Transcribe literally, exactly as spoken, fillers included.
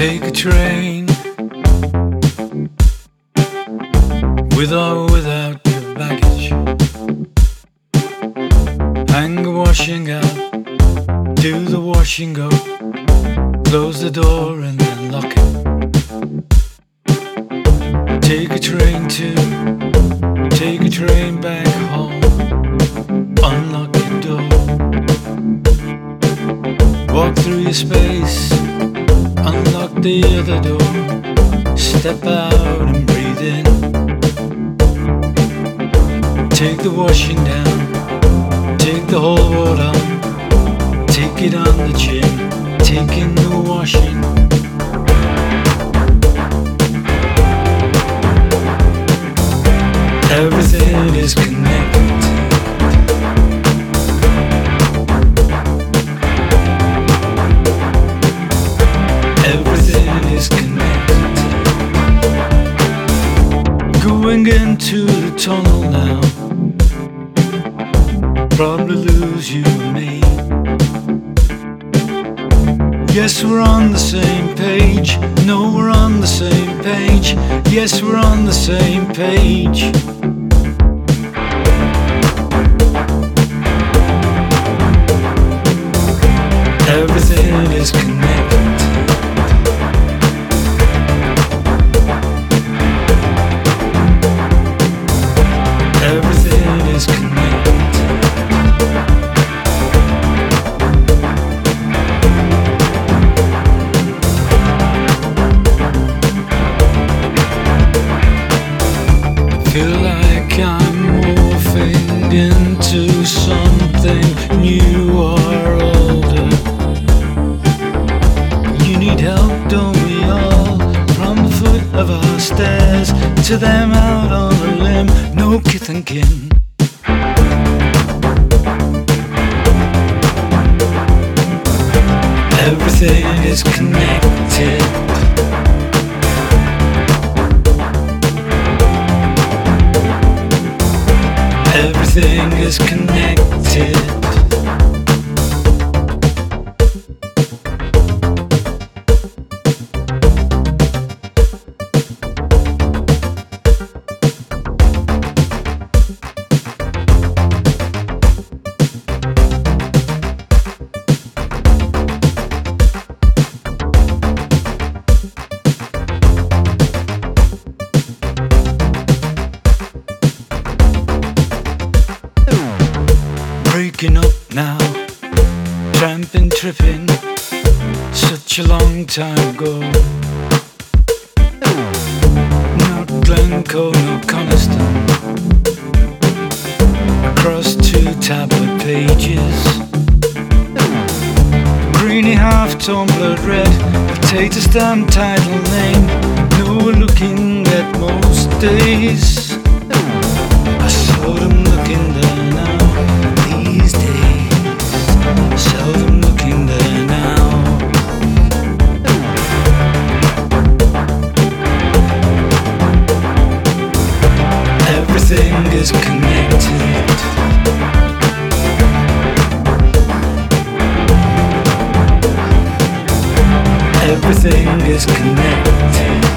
Take a train with or without your baggage. Hang the washing out, do the washing go, close the door and then lock it. Take a train to, take a train back home, unlock your door, walk through your space, unlock the other door, step out and breathe in. Take the washing down, take the whole world on, take it on the chin, take in the washing. Everything is connected. Everything is connected. Going into the tunnel now, probably lose you and me. Yes, we're on the same page. No, we're on the same page. Yes, we're on the same page. Everything is connected. Everything is connected. Feel like I'm morphing into something new or older. You need help, don't we all? From the foot of our stairs to them out on a limb, no kith and kin. Everything is connected. Everything is connected. Breaking up now, tramping, tripping, such a long time ago. Not Glencoe, no Coniston, across two tablet pages. Greeny half-tone blood red, potato stamp title name. No, we're looking at most days. I saw them looking there now. These days, seldom looking there now. Everything is connected. Everything is connected.